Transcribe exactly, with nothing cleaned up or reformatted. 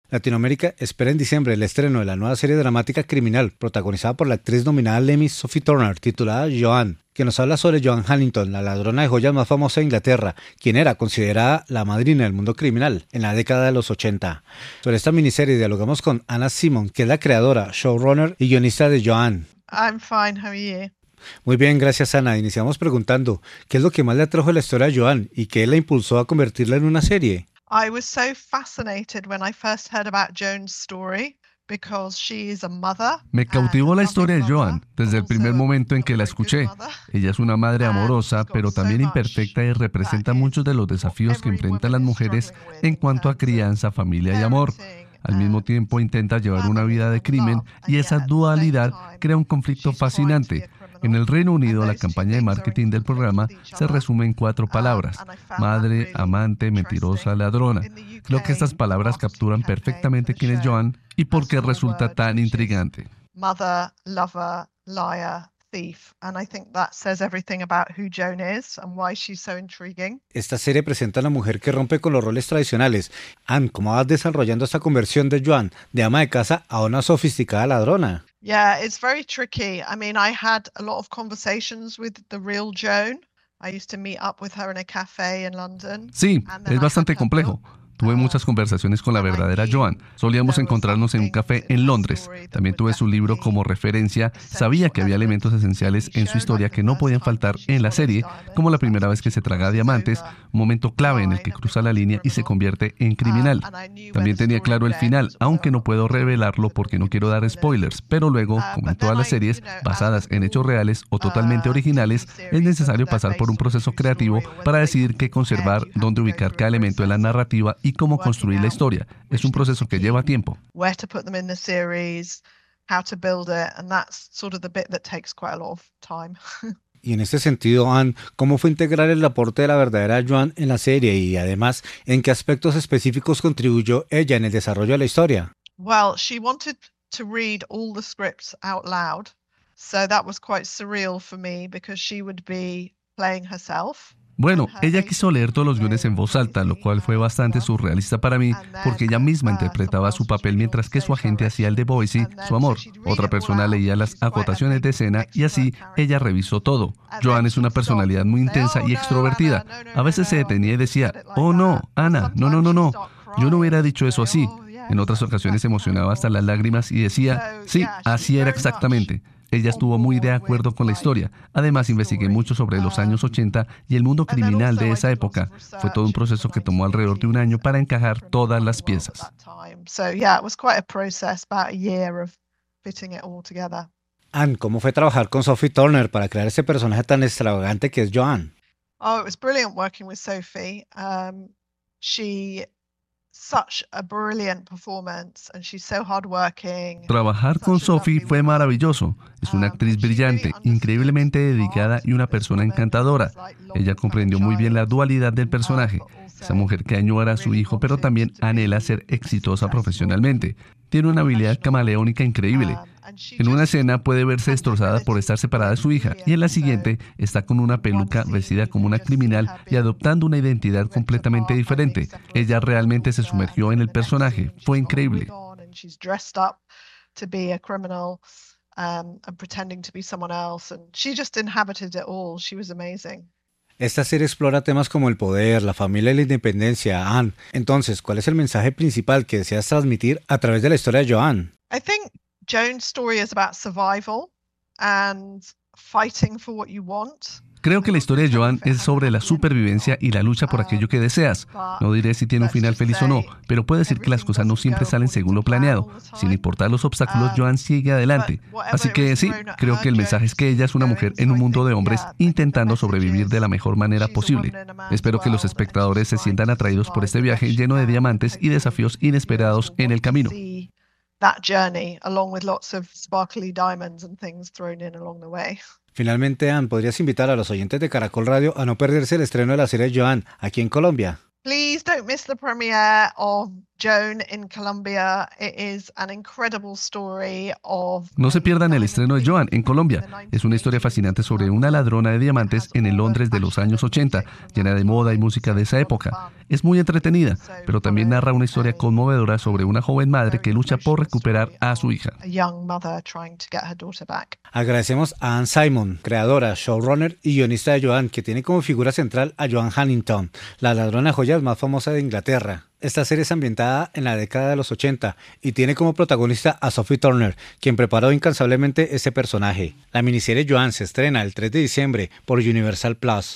Latinoamérica espera en diciembre el estreno de la nueva serie dramática criminal protagonizada por la actriz nominada al Emmy Sophie Turner, titulada Joan, que nos habla sobre Joan Hallington, la ladrona de joyas más famosa de Inglaterra, quien era considerada la madrina del mundo criminal en la década de los ochenta. Sobre esta miniserie dialogamos con Anna Simon, que es la creadora, showrunner y guionista de Joan. I'm fine, how are you? Muy bien, gracias Ana. Iniciamos preguntando, ¿qué es lo que más le atrajo a la historia de Joan y qué la impulsó a convertirla en una serie? I was so fascinated when I first heard about Joan's story because she is a mother. Me cautivó la historia de Joan desde el primer momento en que la escuché. Ella es una madre amorosa, pero también imperfecta y representa muchos de los desafíos que enfrentan las mujeres en cuanto a crianza, familia y amor. Al mismo tiempo intenta llevar una vida de crimen y esa dualidad crea un conflicto fascinante. En el Reino Unido, la campaña de marketing del programa se resume en cuatro palabras: madre, amante, mentirosa, ladrona. Creo que estas palabras capturan perfectamente quién es Joan y por qué resulta tan intrigante. Mother, lover, liar, thief. And I think that says everything about who Joan is and why she's so intriguing. Esta serie presenta a una mujer que rompe con los roles tradicionales. Anne, ¿cómo vas desarrollando esta conversión de Joan, de ama de casa, a una sofisticada ladrona? Yeah, it's very tricky. I mean, I had a lot of conversations with the real Joan. I used to meet up with her in a cafe in London. Sí, es bastante complejo. Tuve muchas conversaciones con la verdadera Joan. Solíamos encontrarnos en un café en Londres. También tuve su libro como referencia. Sabía que había elementos esenciales en su historia que no podían faltar en la serie, como la primera vez que se traga diamantes, un momento clave en el que cruza la línea y se convierte en criminal. También tenía claro el final, aunque no puedo revelarlo porque no quiero dar spoilers, pero luego, como en todas las series, basadas en hechos reales o totalmente originales, es necesario pasar por un proceso creativo para decidir qué conservar, dónde ubicar cada elemento de la narrativa y y cómo construir la historia. Es un proceso que lleva tiempo. Where to put them in the series, how to build it, and that's sort of the bit that takes quite a lot of time. Y en este sentido, Anne, ¿cómo fue integrar el aporte de la verdadera Joan en la serie y además en qué aspectos específicos contribuyó ella en el desarrollo de la historia? Well, she wanted to read all the scripts out loud, so that was quite surreal for me because she would be playing herself. Bueno, ella quiso leer todos los guiones en voz alta, lo cual fue bastante surrealista para mí, porque ella misma interpretaba su papel mientras que su agente hacía el de Boise, su amor. Otra persona leía las acotaciones de escena y así ella revisó todo. Joan es una personalidad muy intensa y extrovertida. A veces se detenía y decía, oh no, Ana, no, no, no, no, yo no hubiera dicho eso así. En otras ocasiones se emocionaba hasta las lágrimas y decía, sí, así era exactamente. Ella estuvo muy de acuerdo con la historia. Además, investigué mucho sobre los años ochenta y el mundo criminal de esa época. Fue todo un proceso que tomó alrededor de un año para encajar todas las piezas. Anne, ¿cómo fue trabajar con Sophie Turner para crear ese personaje tan extravagante que es Joan? Oh, it was brilliant working with Sophie. Um, she Such a brilliant performance and she's so hardworking. Trabajar con Sophie fue maravilloso. Es una actriz brillante, increíblemente dedicada y una persona encantadora. Ella comprendió muy bien la dualidad del personaje. Esa mujer que añora a su hijo, pero también anhela ser exitosa profesionalmente. Tiene una habilidad camaleónica increíble. En una escena puede verse destrozada por estar separada de su hija y en la siguiente está con una peluca, vestida como una criminal y adoptando una identidad completamente diferente. Ella realmente se sumergió en el personaje. Fue increíble. Esta serie explora temas como el poder, la familia y la independencia. Anne, entonces, ¿cuál es el mensaje principal que deseas transmitir a través de la historia de Joan? I think Joan's story is about survival and fighting for what you want. Creo que la historia de Joan es sobre la supervivencia y la lucha por aquello que deseas. No diré si tiene un final feliz o no, pero puedo decir que las cosas no siempre salen según lo planeado. Sin importar los obstáculos, Joan sigue adelante. Así que sí, creo que el mensaje es que ella es una mujer en un mundo de hombres intentando sobrevivir de la mejor manera posible. Espero que los espectadores se sientan atraídos por este viaje lleno de diamantes y desafíos inesperados en el camino. That journey, along with lots of sparkly diamonds and things thrown in along the way. Finalmente, Anne, ¿podrías invitar a los oyentes de Caracol Radio a no perderse el estreno de la serie Joan aquí en Colombia? Please don't miss the premiere of Joan in Colombia. It is an incredible story of No se pierdan el estreno de Joan en Colombia. Es una historia fascinante sobre una ladrona de diamantes en el Londres de los años ochenta, llena de moda y música de esa época. Es muy entretenida, pero también narra una historia conmovedora sobre una joven madre que lucha por recuperar a su hija. Agradecemos a Anne Simon, creadora, showrunner y guionista de Joan, que tiene como figura central a Joan Huntington, la ladrona de joyas más famosa de Inglaterra. Esta serie es ambientada en la década de los ochenta y tiene como protagonista a Sophie Turner, quien preparó incansablemente ese personaje. La miniserie Joan se estrena el tres de diciembre por Universal Plus.